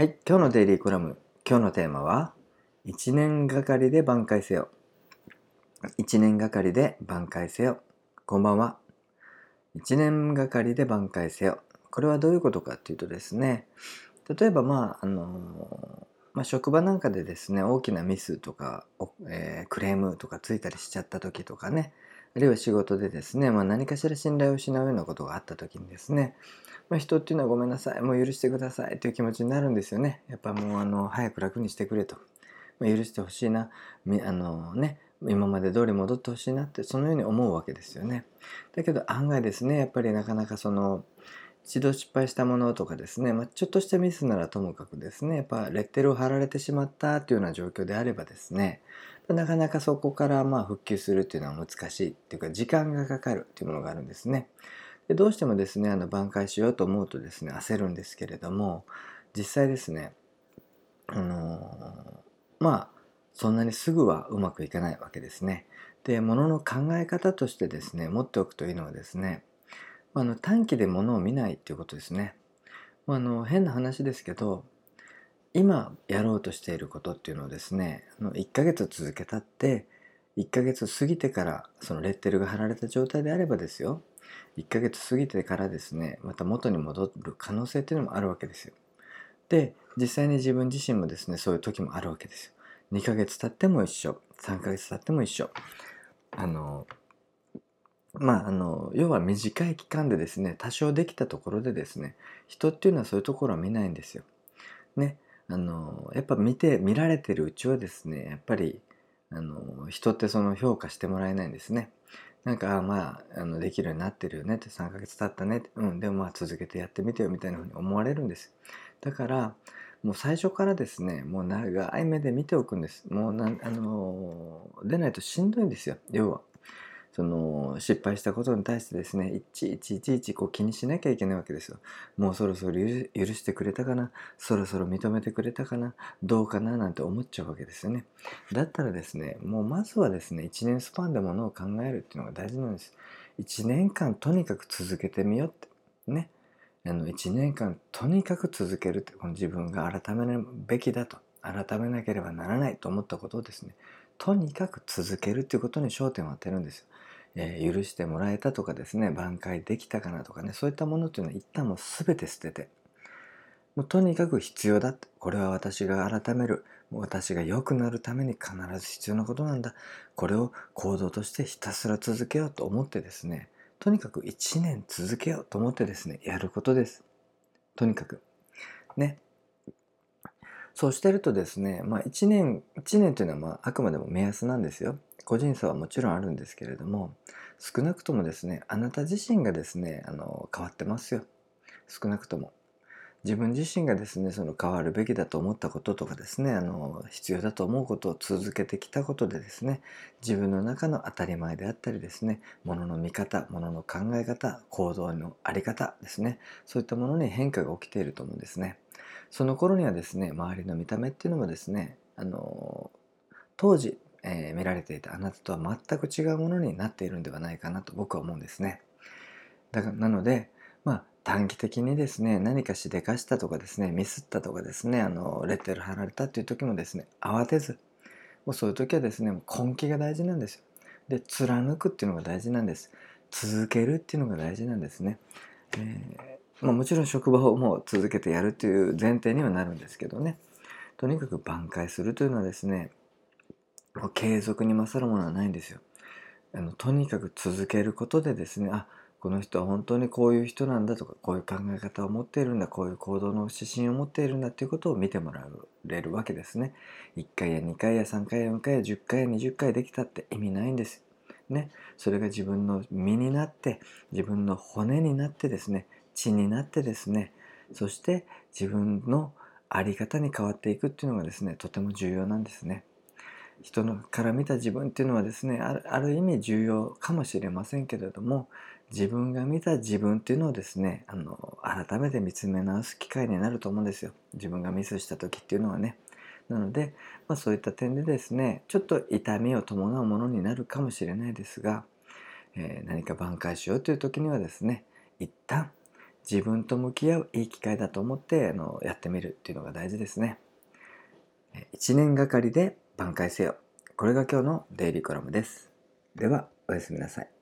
はい、今日のデイリーコラム。今日のテーマは、1年がかりで挽回せよ。1年がかりで挽回せよ。こんばんは。1年がかりで挽回せよ。これはどういうことかっていうとですね、例えば職場なんかでですね、大きなミスとか、クレームとかついたりしちゃった時とかね、あるいは仕事でですね、何かしら信頼を失うようなことがあった時にですね、人っていうのはごめんなさい、もう許してくださいという気持ちになるんですよね。やっぱもう早く楽にしてくれと。許してほしいな、今まで通り戻ってほしいなってそのように思うわけですよね。だけど案外ですね、やっぱりなかなか一度失敗したものとかですね、ちょっとしたミスならともかくですね、やっぱレッテルを貼られてしまったというような状況であればですね、なかなかそこから復旧するっていうのは難しいっていうか時間がかかるっていうものがあるんですね。でどうしてもですね、挽回しようと思うとですね、焦るんですけれども、実際ですね、あのそんなにすぐはうまくいかないわけですね。で、ものの考え方としてですね、持っておくというのはですね、短期でものを見ないっていうことですね。変な話ですけど、今やろうとしていることっていうのをですね、1ヶ月続けたって、1ヶ月過ぎてからそのレッテルが貼られた状態であればですよ、1ヶ月過ぎてからですね、また元に戻る可能性っていうのもあるわけですよ。で、実際に自分自身もですね、そういう時もあるわけですよ。2ヶ月経っても一緒、3ヶ月経っても一緒。あの、要は短い期間でですね、多少できたところでですね、人っていうのはそういうところは見ないんですよ。ね。やっぱ見られてるうちはですね、やっぱり、人ってその評価してもらえないんですね。なんか、できるようになってるよねって、3ヶ月経ったねって、でも続けてやってみてよみたいな風に思われるんです。だから、もう最初からですね、もう長い目で見ておくんです。もうでないとしんどいんですよ、要は。失敗したことに対してですね、いちいちいちいち気にしなきゃいけないわけですよ。もうそろそろ許してくれたかな、そろそろ認めてくれたかな、どうかななんて思っちゃうわけですよね。だったらですね、もうまずはですね、1年スパンでものを考えるっていうのが大事なんです。1年間とにかく続けてみようって。ね。1年間とにかく続けるって、この自分が改めるべきだと、改めなければならないと思ったことをですね、とにかく続けるっていうことに焦点を当てるんですよ。許してもらえたとかですね、挽回できたかなとかね、そういったものっていうのは一旦もう全て捨てて、もうとにかく必要だって、これは私が改める、私が良くなるために必ず必要なことなんだ、これを行動としてひたすら続けようと思ってですね、とにかく1年続けようと思ってですね、やることです。とにかく。ね。そうしてるとですね、1年というのはあくまでも目安なんですよ。個人差はもちろんあるんですけれども、少なくともですね、あなた自身がですね、変わってますよ。少なくとも。自分自身がですね、その変わるべきだと思ったこととかですね、必要だと思うことを続けてきたことでですね、自分の中の当たり前であったりですね、ものの見方、ものの考え方、行動のあり方ですね、そういったものに変化が起きていると思うんですね。その頃にはですね、周りの見た目っていうのもですね、当時、見られていたあなたとは全く違うものになっているんではないかなと僕は思うんですね。なので、短期的にですね、何かしでかしたとかですね、ミスったとかですね、レッテル貼られたっていう時もですね、慌てず、もうそういう時はですね、根気が大事なんですよ。で、貫くっていうのが大事なんです。続けるっていうのが大事なんですね。もちろん職場をもう続けてやるっていう前提にはなるんですけどね。とにかく挽回するというのはですね、もう継続に勝るものはないんですよ。とにかく続けることでですね、この人は本当にこういう人なんだとか、こういう考え方を持っているんだ、こういう行動の指針を持っているんだっていうことを見てもらえるわけですね。1回や2回や3回や4回や10回や20回できたって意味ないんです。ね。それが自分の身になって、自分の骨になってですね、血になってですね、そして自分のあり方に変わっていくっていうのがですね、とても重要なんですね。人のから見た自分っていうのはですね、ある意味重要かもしれませんけれども、自分が見た自分っていうのをですね、改めて見つめ直す機会になると思うんですよ。自分がミスした時っていうのはね。なので、そういった点でですね、ちょっと痛みを伴うものになるかもしれないですが、何か挽回しようという時にはですね、一旦、 自分と向き合ういい機会だと思ってやってみるっていうのが大事ですね。1年がかりで挽回せよ。これが今日のデイリーコラムです。では、おやすみなさい。